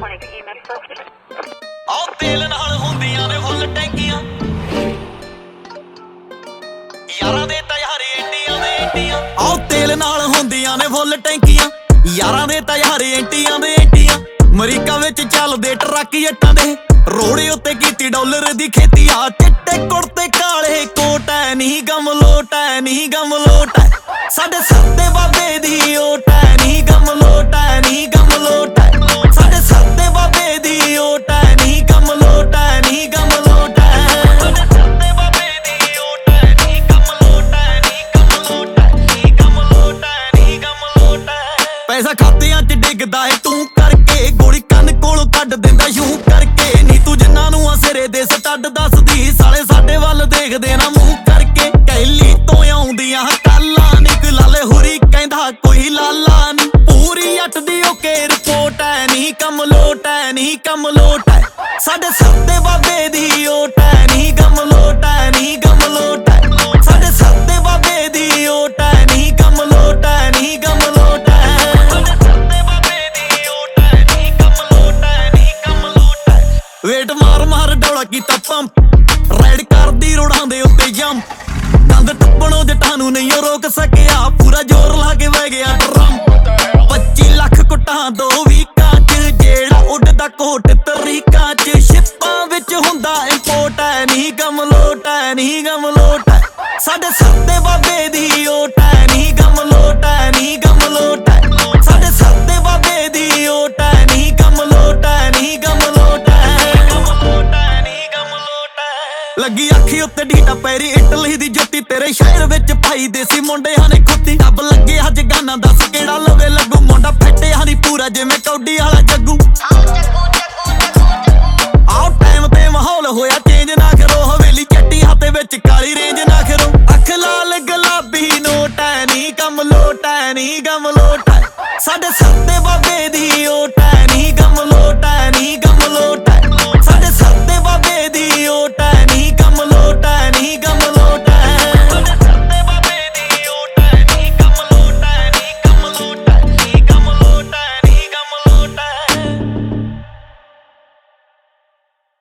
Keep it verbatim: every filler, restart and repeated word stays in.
ਆਓ ਤੇਲ ਨਾਲ ਹੁੰਦੀਆਂ ਨੇ ਫੁੱਲ ਟੈਂਕੀਆਂ, ਯਾਰਾਂ ਦੇ ਤਾਂ ਯਾਰ ਐਂਟੀਆਂ ਦੇ ਐਂਟੀਆਂ। ਆਓ ਤੇਲ ਨਾਲ ਹੁੰਦੀਆਂ ਨੇ ਫੁੱਲ ਟੈਂਕੀਆਂ, ਯਾਰਾਂ ਦੇ ਤਾਂ ਯਾਰ ਐਂਟੀਆਂ ਦੇ ਐਂਟੀਆਂ। ਅਮਰੀਕਾ ਵਿੱਚ ਚੱਲਦੇ ਟਰੱਕ ਜੱਟਾਂ ਦੇ, ਰੋੜੇ ਉੱਤੇ ਕੀਤੀ ਡਾਲਰ ਦੀ ਖੇਤੀ ਆ। ਚਿੱਟੇ ਕੁੜਤੇ ਕਾਲੇ ਕੋਟ ਐ, ਨਹੀਂ ਗਮ ਲੋਟ ਐ, ਨਹੀਂ ਗਮ ਲੋਟ ਐ। ਸਾਡੇ ਸਿਰ ਤੇ ਬਾਬੇ ਦੀ ਓਟ ਐ, ਨਹੀਂ ਗਮ ਲੋਟ ਐ, ਨਹੀਂ ਗਮ ਲੋਟ ਐ। ਸਾਡੇ ਸਿਰ ਤੇ ਬਾਬੇ ਦੀ ਓਟ ਐ, ਨਹੀਂ ਗਮ ਲੋਟ ਐ, ਨਹੀਂ ਗਮ ਲੋਟ ਐ। ਸਾਡੇ ਸਿਰ ਤੇ ਬਾਬੇ ਦੀ ਓਟ ਐ, ਨਹੀਂ ਗਮ ਲੋਟ ਐ, ਨਹੀਂ ਗਮ ਲੋਟ ਐ, ਨਹੀਂ ਗਮ ਲੋਟ ਐ, ਨਹੀਂ ਗਮ ਲੋਟ ਐ। ਪੈਸਾ ਖਾਤਿਆਂ 'ਚ ਡਿੱਗਦਾ ਏ ਤੂੰ ਕਰਕੇ, ਗੋਲੀ ਕੰਨ ਕੋਲੋਂ ਕੱਢ ਦਿੰਦਾ ਯੂੰ ਕਰਕੇ। ਨੀ ਤੂੰ ਜਿੰਨਾਂ ਨੂੰ ਆ ਸਿਰੇ ਦੇ ਸਟੱਡ ਦੱਸਦੀ, ਸਾਲੇ ਸਾਡੇ ਵੱਲ ਦੇਖਦੇ ਨਾ ਮੂੰਹ ਕਰਕੇ। ਕੈਲੀ ਤੋਂ ਆਉਂਦੀਆਂ ਕਾਲਾਂ, ਨਿਕ ਲਾਲੇ ਹੁਰੀ ਕਹਿੰਦਾ ਕੋਈ ਲਾਲਾ ਨੀ। ਪੂਰੀ ਅੱਟ ਦੀ ਓਕੇ ਰਿਪੋਰਟ ਐ, ਨਹੀਂ ਕੰਮ ਲੋਟ ਐ, ਨਹੀਂ ਕੰਮ ਲੋਟ ਐ। ਸਾਡੇ ਸਿਰ ਤੇ ਬਾਬੇ ਦੀ ਓਟ ਐ, ਨਹੀਂ ਗਮ ਲੋਟ ਐ, ਨਹੀਂ ਗਮ ਲੋਟ ਐ। ਸਾਡੇ ਸਿਰ ਤੇ ਬਾਬੇ ਦੀ ਓਟ ਐ, ਨਹੀਂ ਗਮ ਲੋਟ ਐ, ਨਹੀਂ ਗਮ ਲੋਟ ਐ। ਸਾਡੇ ਸਿਰ ਤੇ ਬਾਬੇ ਦੀ ਓਟ ਐ, ਨਹੀਂ ਗਮ ਲੋਟ ਐ, ਨਹੀਂ ਗਮ ਲੋਟ ਐ। ਵੇਟ ਮਾਰ ਮਾਰ ਡੌਲਾ ਕੀਤਾ ਪੰਪ, ਰਾਈਡ ਕਰਦੀ ਰੋੜਾਂ ਦੇ ਉੱਤੇ ਜੰਪ। ਕੰਧ ਟੱਪਣੋਂ ਜੱਟਾਂ ਨੂੰ ਨਹੀਂ ਰੋਕ ਸਕਿਆ, ਪੂਰਾ ਜ਼ੋਰ ਲਾ ਕੇ ਵਹਿ ਗਿਆ ਡਰਮ। ਪੱਚੀ ਲੱਖ ਕੁੱਟਾਂ ਦੋ ਵੀਕਾਂ 'ਚ, ਜਿਹੜਾ ਉੱਡਦਾ ਕੋਟ ਤਰੀਕਾਂ 'ਚ। ਸ਼ਿਪਾਂ ਵਿੱਚ ਹੁੰਦਾ ਇੰਪੋਰਟ ਐ, ਨਹੀਂ ਗਮ ਲੋਟ ਐ, ਨਹੀਂ ਗਮ ਲੋਟ ਐ। ਸਾਡੇ ਸਿਰ ਤੇ ਬਾਬੇ ਦੀ ਓਟ ਐ, ਨਹੀਂ ਗਮ ਲੋਟ ਐ, ਨਹੀਂ ਗਮ ਲੋਟ ਐ। ਸਾਡੇ ਸਿਰ ਤੇ ਬਾਬੇ ਦੀ ਓਟ ਐ, ਨਹੀਂ ਗਮ ਲੋਟ ਐ, ਨਹੀਂ ਗਮ ਲੋਟ ਐ। ਲੱਗੀ ਅੱਖੀ ਉੱਤੇ ਢੀਟਾ ਪੈਰੀ ਇਟਲੀ ਦੀ ਜੁੱਤੀ, ਤੇਰੇ ਸ਼ਹਿਰ ਵਿੱਚ ਭਾਈ ਦੇਸੀ ਮੁੰਡਿਆਂ ਨੇ ਖੁੱਤੀ। ਡੱਬ ਲੱਗੇ ਅੱਜ ਗਾਨਾ ਦੱਸ ਕਿਹੜਾ ਲਵੇ ਲੱਗੂ, ਮੁੰਡਾ ਫੱਟਿਆ ਨਹੀਂ ਪੂਰਾ ਜਿਵੇਂ ਕੌਡੀ ਵਾਲਾ ਜੱਗੂ। ਆਓ ਟਾਈਮ ਤੇ ਮਾਹੌਲ ਹੋਇਆ ਚੇਂਜ ਨਾ ਕਰੋ, ਹਵੇਲੀ ਚੱਟੀ ਹੱਥ ਵਿੱਚ ਕਾਲੀ ਰੇਂਜ ਨਾ ਕਰੋ। ਅੱਖ ਲਾਲ ਗੁਲਾਬੀ ਨੋਟ ਐ, ਨਹੀਂ ਕੰਮ ਲੋਟ ਐ, ਨਹੀਂ ਗਮ ਲੋਟ ਐ। ਸਾਡੇ ਸਿਰ ਤੇ ਬਾਬੇ ਦੀ ਓਟ